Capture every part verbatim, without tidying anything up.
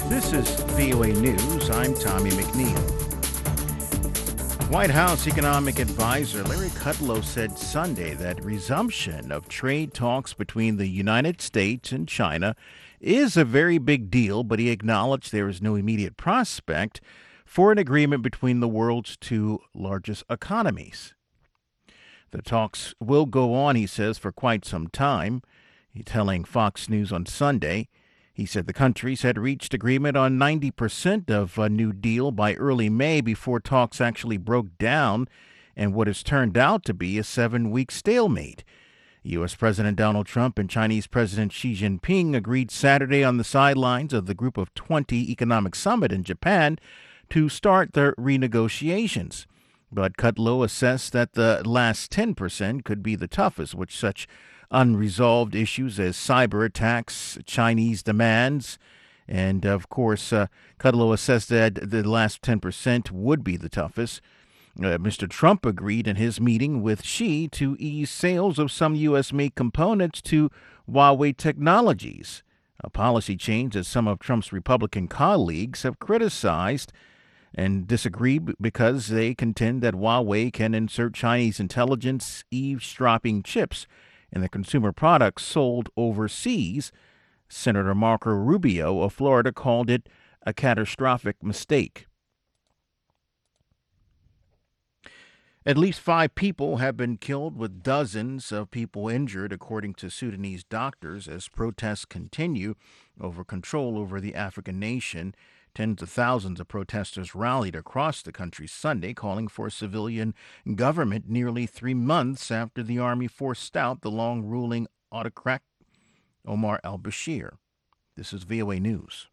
This is V O A News. I'm Tommy McNeil. White House economic advisor Larry Kudlow said Sunday that resumption of trade talks between the United States and China is a very big deal, but he acknowledged there is no immediate prospect for an agreement between the world's two largest economies. The talks will go on, he says, for quite some time. He telling Fox News on Sunday. He said the countries had reached agreement on ninety percent of a new deal by early May before talks actually broke down and what has turned out to be a seven-week stalemate. U S. President Donald Trump and Chinese President Xi Jinping agreed Saturday on the sidelines of the Group of twenty Economic Summit in Japan to start their renegotiations. But Kudlow assessed that the last ten percent could be the toughest, with such unresolved issues as cyber attacks, Chinese demands, and of course, uh, Kudlow assessed that the last ten percent would be the toughest. Uh, Mister Trump agreed in his meeting with Xi to ease sales of some U S-made components to Huawei Technologies, a policy change that some of Trump's Republican colleagues have criticized and disagree because they contend that Huawei can insert Chinese intelligence eavesdropping chips in the consumer products sold overseas. Senator Marco Rubio of Florida called it a catastrophic mistake. At least five people have been killed with dozens of people injured, according to Sudanese doctors, as protests continue over control over the African nation. Tens of thousands of protesters rallied across the country Sunday, calling for a civilian government nearly three months after the army forced out the long-ruling autocrat Omar al-Bashir. This is V O A News.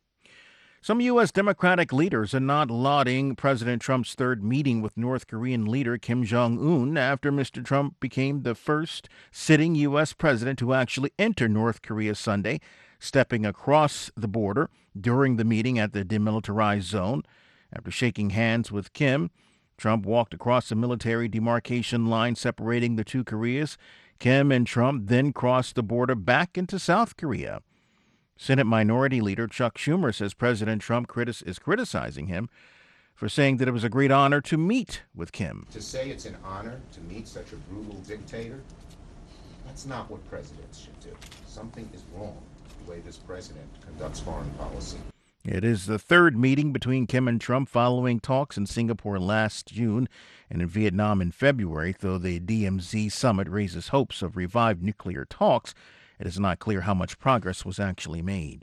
Some U S. Democratic leaders are not lauding President Trump's third meeting with North Korean leader Kim Jong-un after Mister Trump became the first sitting U S president to actually enter North Korea Sunday, stepping across the border during the meeting at the demilitarized zone. After shaking hands with Kim, Trump walked across the military demarcation line separating the two Koreas. Kim and Trump then crossed the border back into South Korea. Senate Minority Leader Chuck Schumer says President Trump critis- is criticizing him for saying that it was a great honor to meet with Kim. To say it's an honor to meet such a brutal dictator, that's not what presidents should do. Something is wrong with the way this president conducts foreign policy. It is the third meeting between Kim and Trump following talks in Singapore last June and in Vietnam in February. Though the D M Z summit raises hopes of revived nuclear talks, it is not clear how much progress was actually made.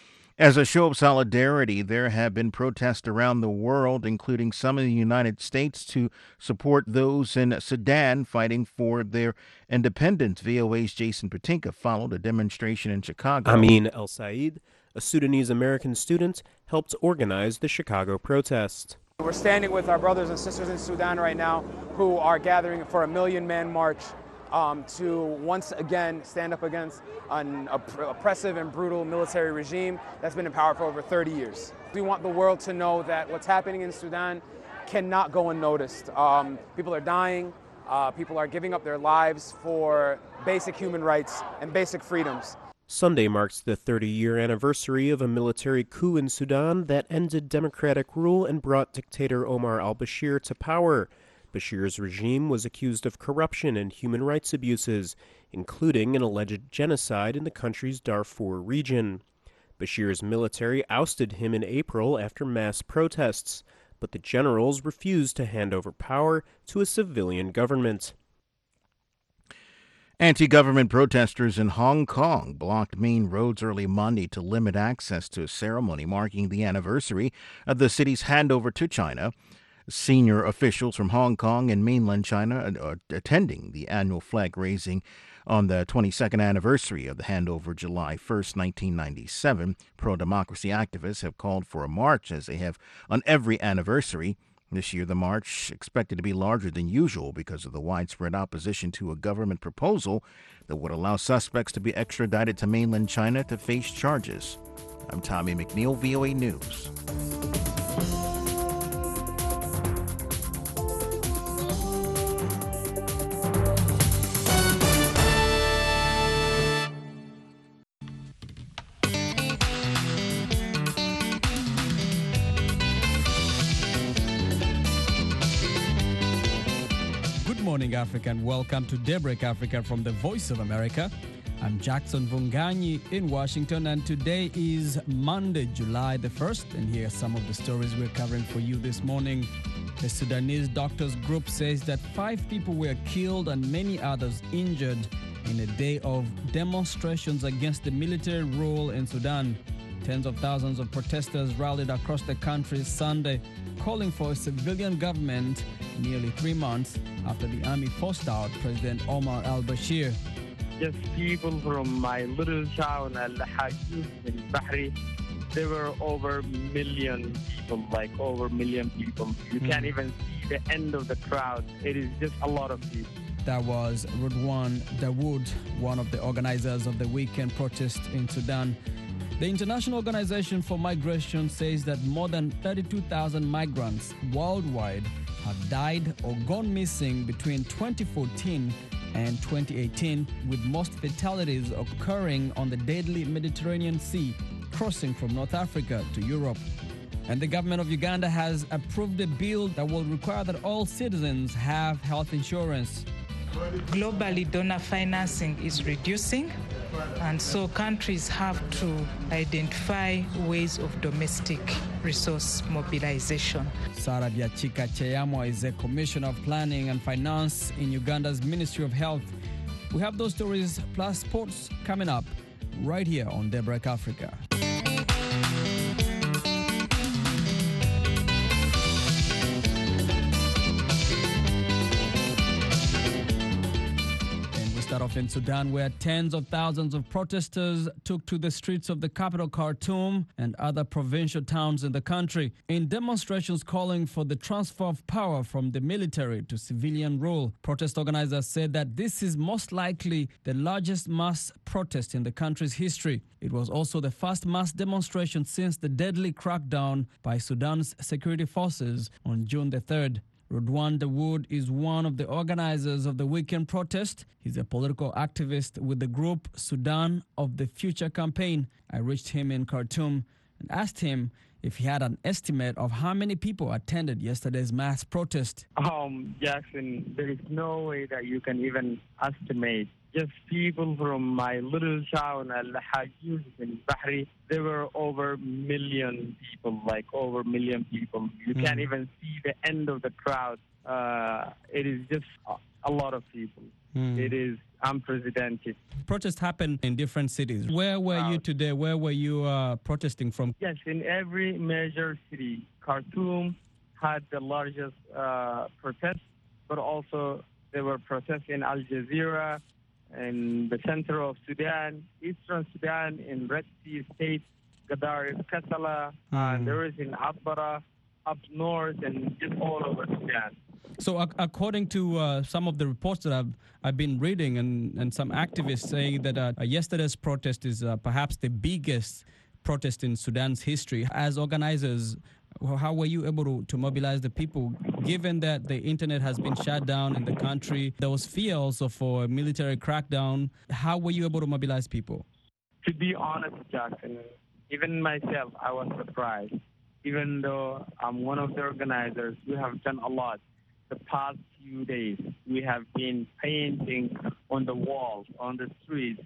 As a show of solidarity, there have been protests around the world, including some in the United States, to support those in Sudan fighting for their independence. V O A's Jason Patinka followed a demonstration in Chicago. Amin El-Said, a Sudanese-American student, helped organize the Chicago protest. We're standing with our brothers and sisters in Sudan right now who are gathering for a million-man march um, to once again stand up against an opp- oppressive and brutal military regime that's been in power for over thirty years. We want the world to know that what's happening in Sudan cannot go unnoticed. Um, people are dying. Uh, people are giving up their lives for basic human rights and basic freedoms. Sunday marks the thirty-year anniversary of a military coup in Sudan that ended democratic rule and brought dictator Omar al-Bashir to power. Bashir's regime was accused of corruption and human rights abuses, including an alleged genocide in the country's Darfur region. Bashir's military ousted him in April after mass protests, but the generals refused to hand over power to a civilian government. Anti-government protesters in Hong Kong blocked main roads early Monday to limit access to a ceremony marking the anniversary of the city's handover to China. Senior officials from Hong Kong and mainland China are attending the annual flag raising on the twenty-second anniversary of the handover, July first, nineteen ninety-seven. Pro-democracy activists have called for a march, as they have on every anniversary. This year, the march expected to be larger than usual because of the widespread opposition to a government proposal that would allow suspects to be extradited to mainland China to face charges. I'm Tommy McNeil, V O A News. morning, Africa, and welcome to Daybreak Africa from the Voice of America. I'm Jackson Vunganyi in Washington, and today is Monday, July the first, and here are some of the stories we're covering for you this morning. The Sudanese Doctors Group says that five people were killed and many others injured in a day of demonstrations against the military rule in Sudan. Tens of thousands of protesters rallied across the country Sunday, calling for a civilian government nearly three months after the army forced out President Omar al-Bashir. Just people from my little town, Al-Hajjus in Bahri, there were over a million people, like over a million people. You mm. can't even see the end of the crowd. It is just a lot of people. That was Rudwan Dawood, one of the organizers of the weekend protest in Sudan. The International Organization for Migration says that more than thirty-two thousand migrants worldwide have died or gone missing between twenty fourteen and twenty eighteen, with most fatalities occurring on the deadly Mediterranean Sea, crossing from North Africa to Europe. And the government of Uganda has approved a bill that will require that all citizens have health insurance. Globally, donor financing is reducing, and so countries have to identify ways of domestic resource mobilization. Sarah Byachika Cheyamo is a Commissioner of Planning and Finance in Uganda's Ministry of Health. We have those stories plus sports coming up right here on Daybreak Africa. Start off in Sudan, where tens of thousands of protesters took to the streets of the capital Khartoum and other provincial towns in the country in demonstrations calling for the transfer of power from the military to civilian rule. Protest organizers said that this is most likely the largest mass protest in the country's history. It was also the first mass demonstration since the deadly crackdown by Sudan's security forces on June the third. Rudwan Dawood is one of the organizers of the weekend protest. He's a political activist with the group Sudan of the Future campaign. I reached him in Khartoum and asked him if he had an estimate of how many people attended yesterday's mass protest. Um, Jackson, there is no way that you can even estimate. Just people from my little town, Al-Hajjus in Bahri, there were over a million people, like over a million people. You mm. can't even see the end of the crowd. Uh, it is just a lot of people. Mm. It is unprecedented. Protests happen in different cities. Where were uh, you today? Where were you uh, protesting from? Yes, in every major city. Khartoum had the largest uh, protest, but also there were protests in Al Jazeera, in the center of Sudan, Eastern Sudan, in Red Sea State, Gadaref, Kassala, mm. and there is in Atbara, up north, and just all over Sudan. So uh, according to uh, some of the reports that I've, I've been reading, and, and some activists saying that uh, yesterday's protest is uh, perhaps the biggest protest in Sudan's history. As organizers, how were you able to, to mobilize the people, given that the internet has been shut down in the country? There was fear also for a military crackdown. How were you able to mobilize people? To be honest, Jackson, even myself, I was surprised. Even though I'm one of the organizers, we have done a lot. The past few days, we have been painting on the walls, on the streets,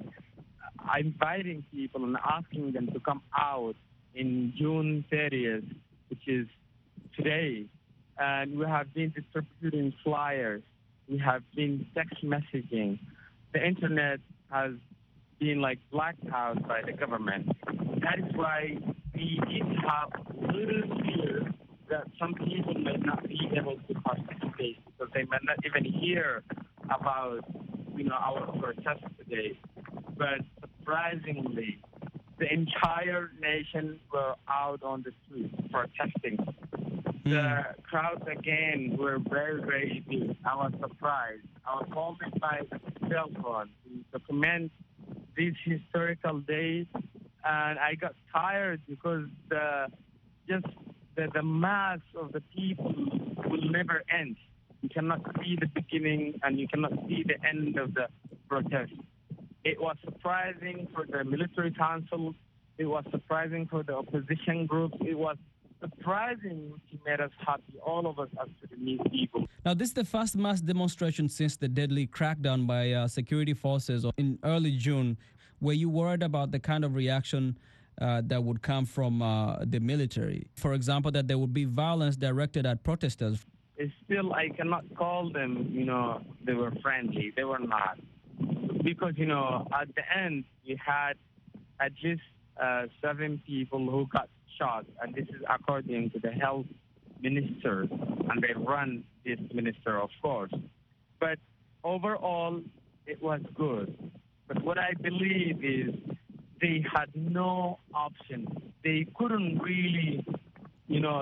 inviting people and asking them to come out in June thirtieth, which is today. And we have been distributing flyers. We have been text messaging. The internet has been like blacked out by the government. That is why we need to have little fear that some people may not be able to participate because they may not even hear about, you know, our protest today. But surprisingly, the entire nation were out on the streets protesting. Mm. The crowds again were very, very big. I was surprised. I was holding my cell phone to document these historical days, and I got tired because the just the, the mass of the people will never end. You cannot see the beginning and you cannot see the end of the protest. It was surprising for the military council. It was surprising for the opposition groups. It was surprising, which made us happy, all of us as Sudanese people. Now, this is the first mass demonstration since the deadly crackdown by uh, security forces in early June. Were you worried about the kind of reaction uh, that would come from uh, the military? For example, that there would be violence directed at protesters? It's still, I cannot call them, you know, they were friendly. They were not. Because, you know, at the end, we had at least uh, seven people who got shot, and this is according to the health minister, and they run this minister, of course. But overall, it was good. But what I believe is they had no option. They couldn't really, you know,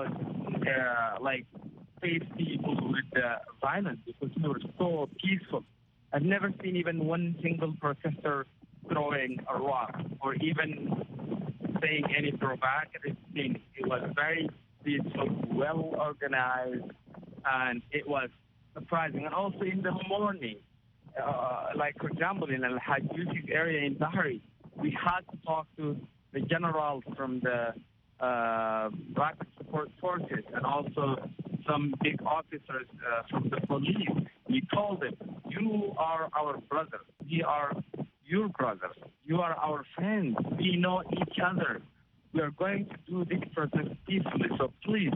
uh, like face people with uh, violence because they were so peaceful. I've never seen even one single protester throwing a rock or even saying any provocative thing. It was very peaceful, well organized, and it was surprising. And also in the morning, uh, like for example in Al Hajj Yusuf area in Bahri, we had to talk to the generals from the uh, rapid support forces and also some big officers uh, from the police. We told them, you are our brothers. We are your brothers. You are our friends. We know each other. We are going to do this process peacefully. So please,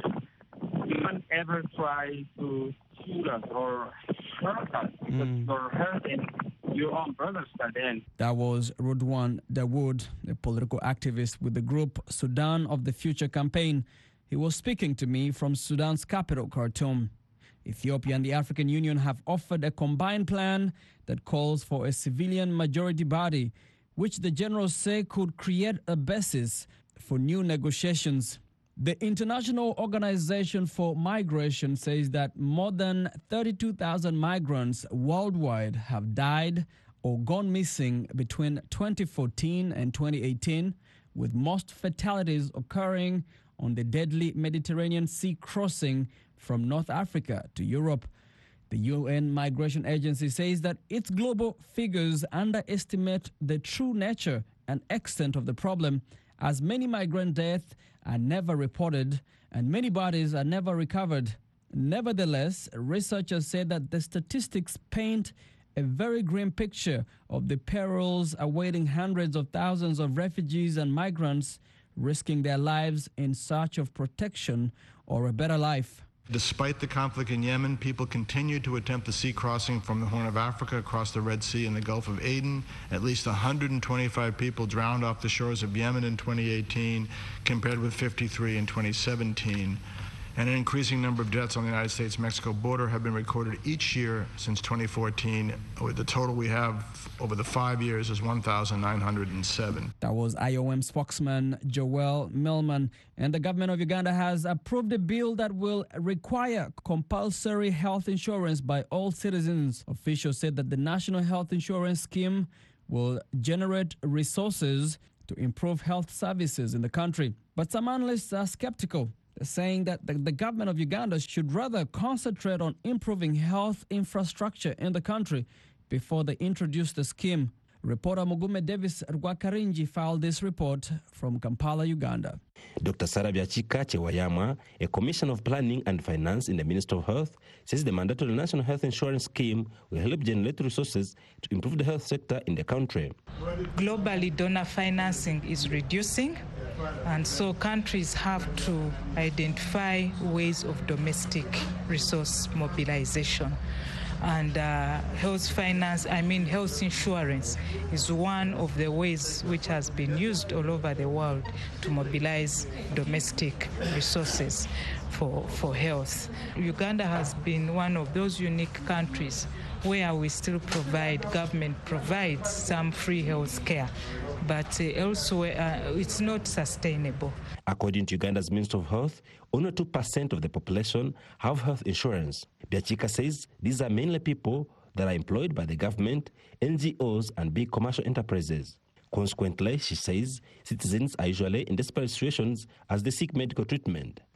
don't ever try to shoot us or hurt us because mm. you're hurting your own brothers at the end. That was Rudwan Dawood, a political activist with the group Sudan of the Future campaign. He was speaking to me from Sudan's capital, Khartoum. Ethiopia and the African Union have offered a combined plan that calls for a civilian majority body, which the generals say could create a basis for new negotiations. The International Organization for Migration says that more than thirty-two thousand migrants worldwide have died or gone missing between twenty fourteen and twenty eighteen, with most fatalities occurring on the deadly Mediterranean Sea crossing from North Africa to Europe. The U N Migration Agency says that its global figures underestimate the true nature and extent of the problem, as many migrant deaths are never reported and many bodies are never recovered. Nevertheless, researchers say that the statistics paint a very grim picture of the perils awaiting hundreds of thousands of refugees and migrants risking their lives in search of protection or a better life. Despite the conflict in Yemen, people continue to attempt the sea crossing from the Horn of Africa across the Red Sea and the Gulf of Aden. At least one hundred twenty-five people drowned off the shores of Yemen in twenty eighteen, compared with fifty-three in twenty seventeen. And an increasing number of deaths on the United States-Mexico border have been recorded each year since twenty fourteen. The total we have over the five years is one thousand nine hundred seven. That was I O M spokesman Joel Millman. And the government of Uganda has approved a bill that will require compulsory health insurance by all citizens. Officials said that the National Health Insurance Scheme will generate resources to improve health services in the country. But some analysts are skeptical, saying that the, the government of Uganda should rather concentrate on improving health infrastructure in the country before they introduce the scheme. Reporter Mugume Davis Rwakarinji filed this report from Kampala, Uganda. Doctor Sarah Byachika Chewayama, a commissioner of planning and finance in the Ministry of Health, says the mandatory national health insurance scheme will help generate resources to improve the health sector in the country. Globally, donor financing is reducing, and so countries have to identify ways of domestic resource mobilization. And uh, health finance, I mean health insurance, is one of the ways which has been used all over the world to mobilize domestic resources for, for health. Uganda has been one of those unique countries where we still provide, government provides some free health care, but uh, elsewhere uh, it's not sustainable. According to Uganda's Ministry of Health, only two percent of the population have health insurance. Byachika says these are mainly people that are employed by the government, N G Os, and big commercial enterprises. Consequently, she says, citizens are usually in desperate situations as they seek medical treatment.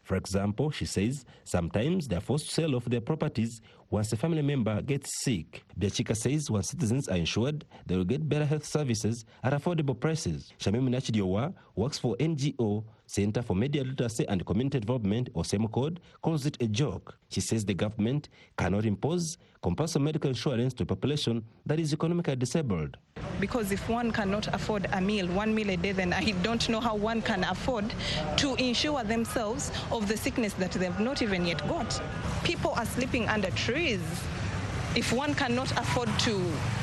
For example, she says sometimes they are forced to sell off their properties once a family member gets sick. Biachika says once citizens are insured, they will get better health services at affordable prices. Shamim Nachidiowa works for N G O Center for Media Literacy and Community Development, or SEMOCOD, calls it a joke. She says the government cannot impose compulsory medical insurance to a population that is economically disabled. Because if one cannot afford a meal, one meal a day, then I don't know how one can afford to insure themselves of the sickness that they've not even yet got. People are sleeping under trees. If one cannot afford to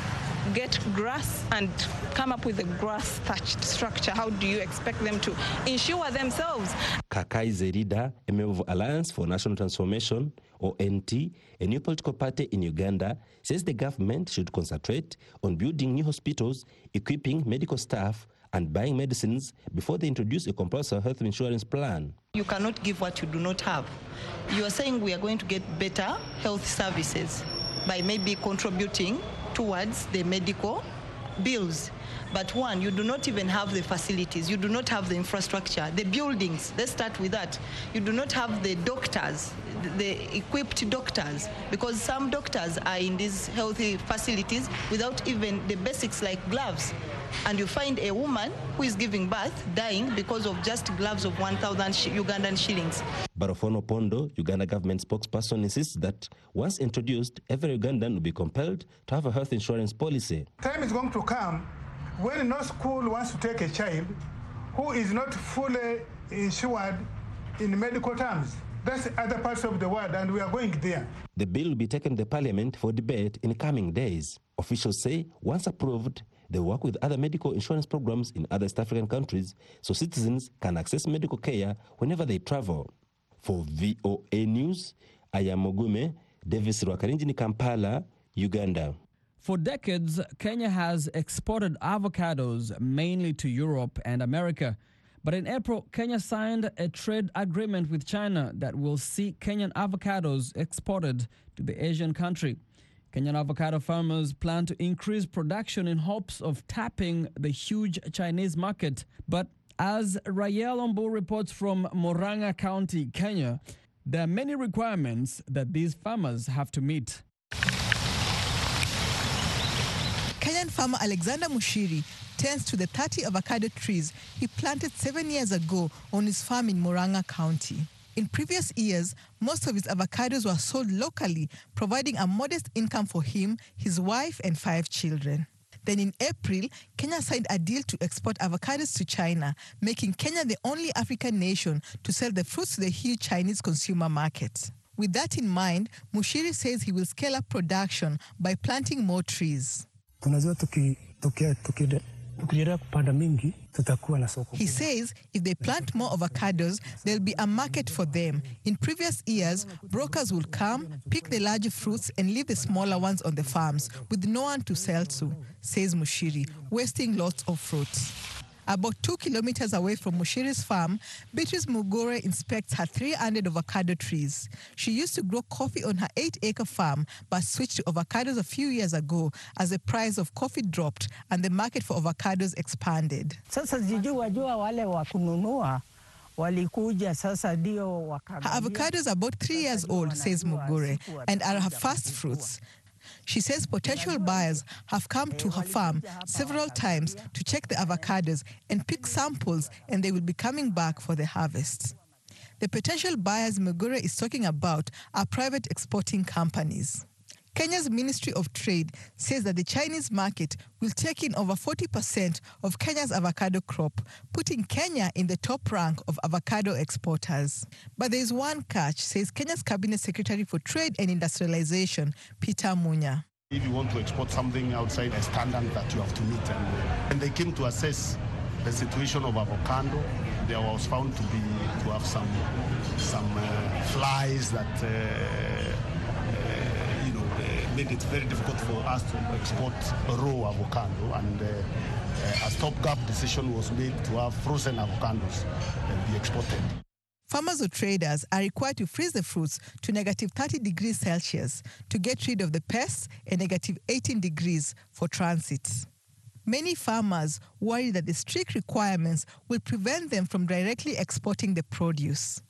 get grass and come up with a grass-thatched structure, how do you expect them to insure themselves? Kakai Zerida, a member of Alliance for National Transformation, or N T, a new political party in Uganda, says the government should concentrate on building new hospitals, equipping medical staff, and buying medicines before they introduce a compulsory health insurance plan. You cannot give what you do not have. You are saying we are going to get better health services by maybe contributing towards the medical bills. But one, you do not even have the facilities. You do not have the infrastructure, the buildings. Let's start with that. You do not have the doctors, the equipped doctors, because some doctors are in these healthy facilities without even the basics like gloves. And you find a woman who is giving birth dying because of just gloves of one thousand Ugandan shillings. Barofono Pondo, Uganda government spokesperson, insists that once introduced, every Ugandan will be compelled to have a health insurance policy. Time is going to come when no school wants to take a child who is not fully insured in medical terms. That's other parts of the world, and we are going there. The bill will be taken to Parliament for debate in coming days. Officials say once approved, they work with other medical insurance programs in other East African countries so citizens can access medical care whenever they travel. For V O A News, I am Mogume, Davis Rwakarinjini, Kampala, Uganda. For decades, Kenya has exported avocados mainly to Europe and America. But in April, Kenya signed a trade agreement with China that will see Kenyan avocados exported to the Asian country. Kenyan avocado farmers plan to increase production in hopes of tapping the huge Chinese market. But as Rael Ombu reports from Murang'a County, Kenya, there are many requirements that these farmers have to meet. Kenyan farmer Alexander Mushiri tends to the thirty avocado trees he planted seven years ago on his farm in Murang'a County. In previous years, most of his avocados were sold locally, providing a modest income for him, his wife, and five children. Then in April, Kenya signed a deal to export avocados to China, making Kenya the only African nation to sell the fruits to the huge Chinese consumer market. With that in mind, Mushiri says he will scale up production by planting more trees. He says if they plant more avocados, there'll be a market for them. In previous years, brokers will come, pick the larger fruits, and leave the smaller ones on the farms with no one to sell to, says Mushiri, wasting lots of fruits. About two kilometers away from Mushiri's farm, Beatrice Mugore inspects her three hundred avocado trees. She used to grow coffee on her eight-acre farm, but switched to avocados a few years ago as the price of coffee dropped and the market for avocados expanded. Her avocados are about three years old, says Mugore, and are her first fruits. She says potential buyers have come to her farm several times to check the avocados and pick samples, and they will be coming back for the harvest. The potential buyers Mugure is talking about are private exporting companies. Kenya's Ministry of Trade says that the Chinese market will take in over forty percent of Kenya's avocado crop, putting Kenya in the top rank of avocado exporters. But there is one catch, says Kenya's Cabinet Secretary for Trade and Industrialization, Peter Munya. If you want to export something outside a standard that you have to meet, and, and they came to assess the situation of avocado, there was found to be to have some some uh, flies that. Uh, made it very difficult for us to export raw avocado, and uh, uh, a stopgap decision was made to have frozen avocados uh, be exported. Farmers or traders are required to freeze the fruits to negative thirty degrees Celsius to get rid of the pests and negative eighteen degrees for transit. Many farmers worry that the strict requirements will prevent them from directly exporting the produce.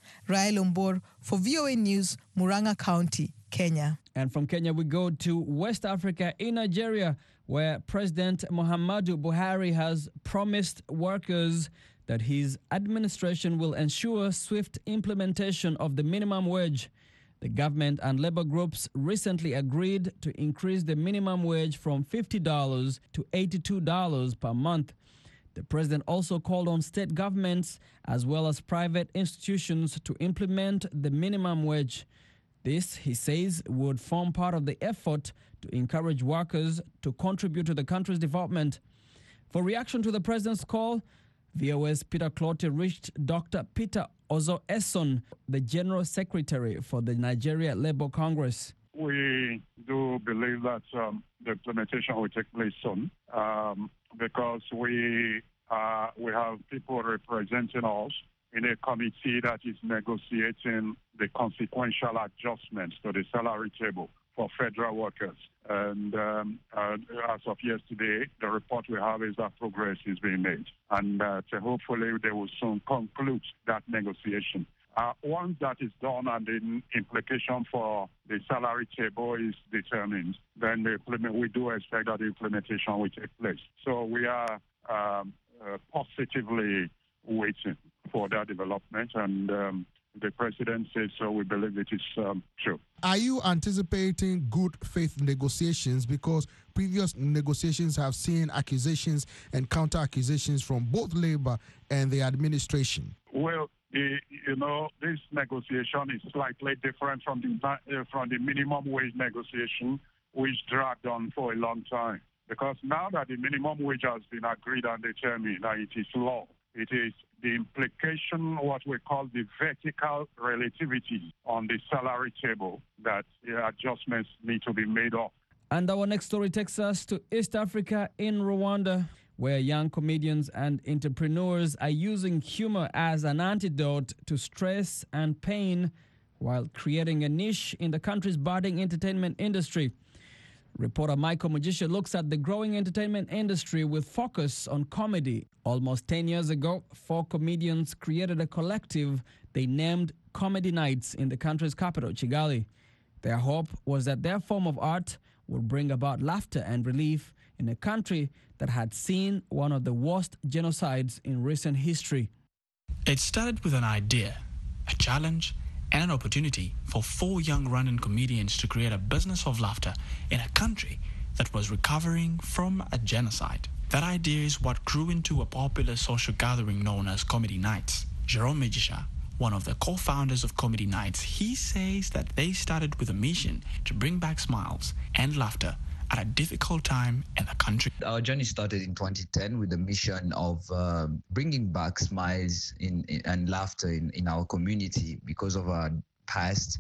Rael Ombor for V O A News, Murang'a County, Kenya. And from Kenya, we go to West Africa in Nigeria, where President Muhammadu Buhari has promised workers that his administration will ensure swift implementation of the minimum wage. The government and labor groups recently agreed to increase the minimum wage from fifty dollars to eighty-two dollars per month. The president also called on state governments as well as private institutions to implement the minimum wage. This, he says, would form part of the effort to encourage workers to contribute to the country's development. For reaction to the president's call, V O A's Peter Clottey reached Doctor Peter Ozo Esson, the General Secretary for the Nigeria Labour Congress. We do believe that um, the implementation will take place soon um, because we uh, we have people representing us in a committee that is negotiating the consequential adjustments to the salary table for federal workers. And um, uh, as of yesterday, the report we have is that progress is being made. And uh, so hopefully they will soon conclude that negotiation. Uh, once that is done and the implication for the salary table is determined, then the implement, we do expect that the implementation will take place. So we are um, uh, positively waiting for that development, and um, the president says so. We believe it is um, true. Are you anticipating good faith negotiations? Because previous negotiations have seen accusations and counter accusations from both labor and the administration. Well, the, you know, this negotiation is slightly different from the uh, from the minimum wage negotiation, which dragged on for a long time. Because now that the minimum wage has been agreed and determined, and it is law, it is the implication, what we call the vertical relativity on the salary table, that uh, adjustments need to be made up. And our next story takes us to East Africa in Rwanda, where young comedians and entrepreneurs are using humor as an antidote to stress and pain while creating a niche in the country's budding entertainment industry. Reporter Michael Mujisha looks at the growing entertainment industry with focus on comedy. Almost ten years ago, four comedians created a collective they named Comedy Nights in the country's capital, Kigali. Their hope was that their form of art would bring about laughter and relief in a country that had seen one of the worst genocides in recent history. It started with an idea, a challenge, and an opportunity for four young Rwandan comedians to create a business of laughter in a country that was recovering from a genocide. That idea is what grew into a popular social gathering known as Comedy Nights. Jerome Mejisha, one of the co-founders of Comedy Nights, he says that they started with a mission to bring back smiles and laughter at a difficult time in the country. Our journey started in twenty ten with the mission of uh, bringing back smiles in, in, and laughter in, in our community because of our past.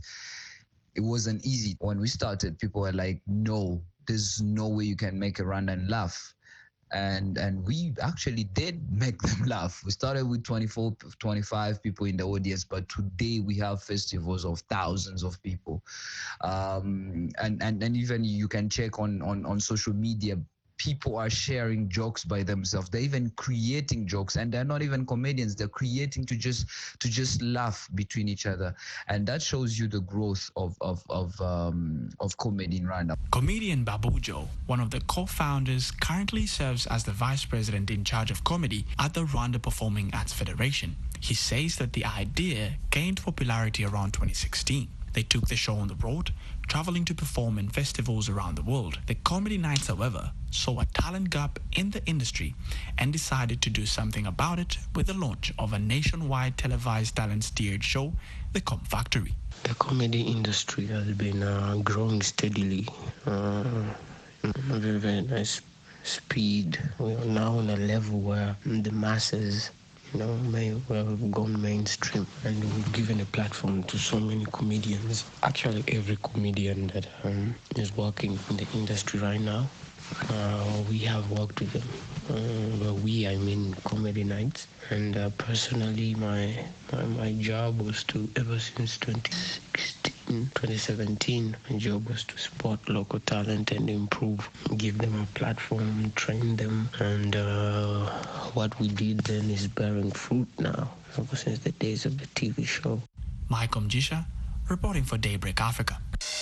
It wasn't easy. When we started, people were like, no, there's no way you can make a Rwandan laugh. And and we actually did make them laugh. We started with twenty-four, twenty-five people in the audience, but today we have festivals of thousands of people. Um, and, and, and even you can check on, on, on social media, people are sharing jokes by themselves. They're even creating jokes, and they're not even comedians. They're creating to just to just laugh between each other, and that shows you the growth of of of um, of comedy in Rwanda. Comedian Babujo, one of the co-founders, currently serves as the vice president in charge of comedy at the Rwanda Performing Arts Federation. He says that the idea gained popularity around twenty sixteen. They took the show on the road, traveling to perform in festivals around the world. The Comedy Nights, however, saw a talent gap in the industry and decided to do something about it with the launch of a nationwide televised talent-steered show, The Com Factory. The comedy industry has been uh, growing steadily, uh, very, very nice speed. We are now on a level where the masses You know, may well have gone mainstream, and we've given a platform to so many comedians. Actually, every comedian that um, is working in the industry right now, uh, we have worked with them. Uh, but we, I mean, Comedy Nights. And uh, personally, my, my my job was to, ever since twenty sixteen, twenty seventeen, my job was to support local talent and improve, give them a platform, train them. And uh, what we did then is bearing fruit now, ever since the days of the T V show. Michael Mjisha, reporting for Daybreak Africa.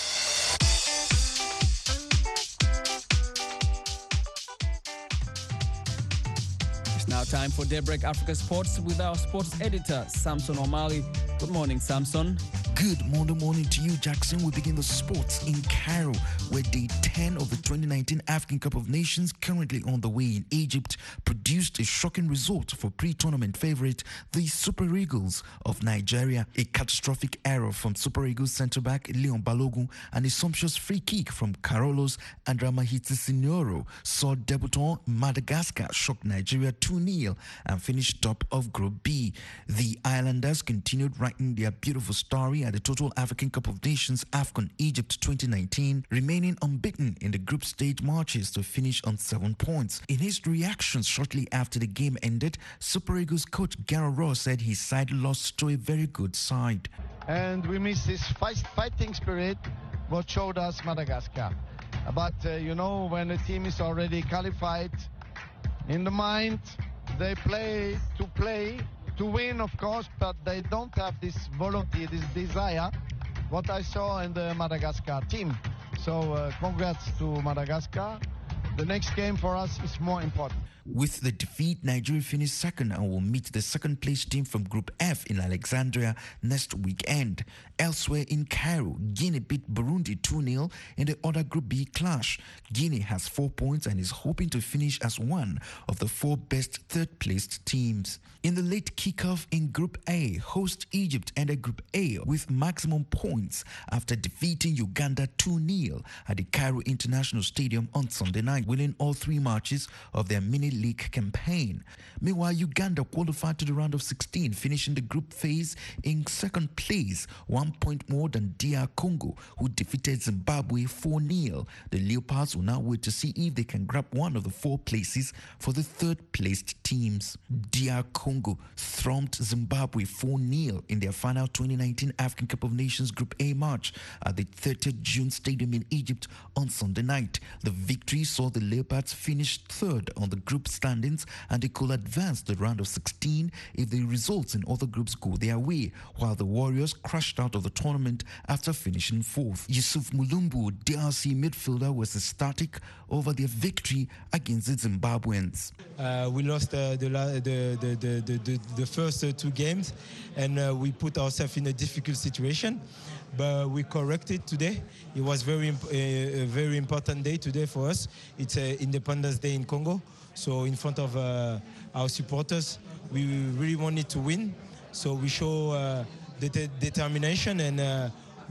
It's now time for Daybreak Africa Sports with our sports editor, Samson Omali. Good morning, Samson. Good Monday morning to you, Jackson. We begin the sports in Cairo, where day ten of the twenty nineteen African Cup of Nations, currently on the way in Egypt, produced a shocking result for pre-tournament favorite, the Super Eagles of Nigeria. A catastrophic error from Super Eagles centre-back Leon Balogun and a sumptuous free kick from Carolus Andramahitisignoro saw debutant Madagascar shock Nigeria two nil and finish top of Group B. The Islanders continued writing their beautiful story at the Total African Cup of Nations AFCON Egypt twenty nineteen, remaining unbeaten in the group stage matches to finish on seven points. In his reactions shortly after the game ended, Super Eagles coach Gareth Ross said his side lost to a very good side. And we missed this fight, fighting spirit what showed us Madagascar. But uh, you know, when a team is already qualified in the mind, they play to play to win, of course, but they don't have this volunteer, this desire, what I saw in the Madagascar team. So uh, congrats to Madagascar. The next game for us is more important. With the defeat, Nigeria finished second and will meet the second-place team from Group F in Alexandria next weekend. Elsewhere in Cairo, Guinea beat Burundi two nil in the other Group B clash. Guinea has four points and is hoping to finish as one of the four best third-placed teams. In the late kickoff in Group A, host Egypt ended Group A with maximum points after defeating Uganda two nil at the Cairo International Stadium on Sunday night, winning all three matches of their mini league campaign. Meanwhile, Uganda qualified to the round of sixteen, finishing the group phase in second place, one point more than D R Congo, who defeated Zimbabwe four nil. The Leopards will now wait to see if they can grab one of the four places for the third-placed teams. D R Congo thumped Zimbabwe four nil in their final twenty nineteen African Cup of Nations Group A match at the thirtieth of June Stadium in Egypt on Sunday night. The victory saw the Leopards finish third on the group standings, and they could advance the round of sixteen if the results in other groups go their way, while the Warriors crashed out of the tournament after finishing fourth. Yusuf Mulumbu, D R C midfielder, was ecstatic over their victory against the Zimbabweans. Uh, we lost uh, the, la- the, the, the, the, the, the first uh, two games, and uh, we put ourselves in a difficult situation. But we corrected today. It was very imp- a, a very important day today for us. It's uh, Independence Day in Congo. So in front of uh, our supporters, we really wanted to win. So we show uh, det- determination, and uh,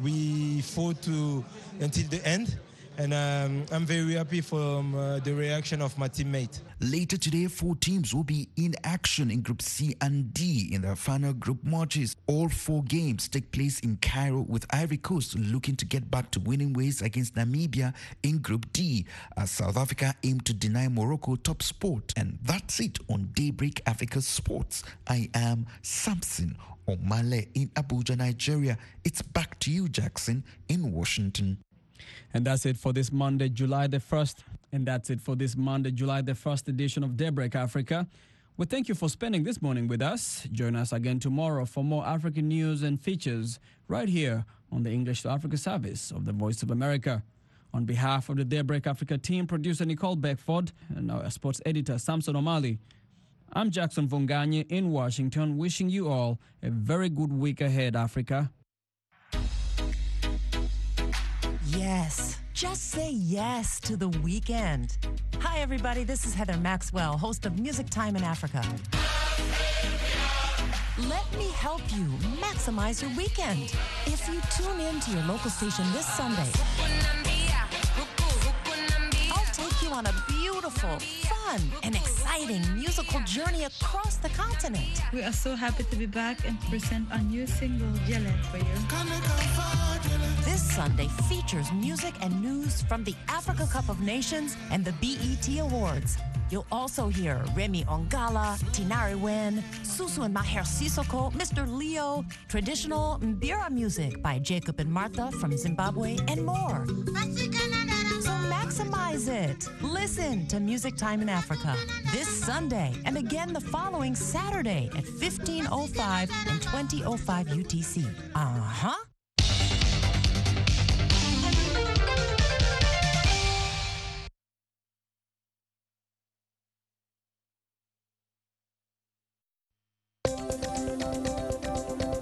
we fought to until the end. And um, I'm very happy from uh, the reaction of my teammate. Later today, four teams will be in action in Group C and D in their final group matches. All four games take place in Cairo, with Ivory Coast looking to get back to winning ways against Namibia in Group D, as South Africa aim to deny Morocco top spot. And that's it on Daybreak Africa Sports. I am Samson Omale in Abuja, Nigeria. It's back to you, Jackson, in Washington. And that's it for this Monday, July the first. And that's it for this Monday, July the first edition of Daybreak Africa. We thank you for spending this morning with us. Join us again tomorrow for more African news and features right here on the English to Africa service of the Voice of America. On behalf of the Daybreak Africa team, producer Nicole Beckford and our sports editor Samson Omali, I'm Jackson Vonganye in Washington, wishing you all a very good week ahead, Africa. Yes, just say yes to the weekend. Hi, everybody. This is Heather Maxwell, host of Music Time in Africa. Let me help you maximize your weekend. If you tune in to your local station this Sunday, I'll take you on a beautiful, fun, and exciting musical journey across the continent. We are so happy to be back and present our new single, Jelly, for you. This Sunday features music and news from the Africa Cup of Nations and the B E T Awards. You'll also hear Remy Ongala, Tinari Wen, Susu and Maher Sissoko, Mister Leo, traditional Mbira music by Jacob and Martha from Zimbabwe, and more. So Maximize it. Listen to Music Time in Africa this Sunday and again the following Saturday at fifteen oh five and twenty oh five U T C. Uh-huh.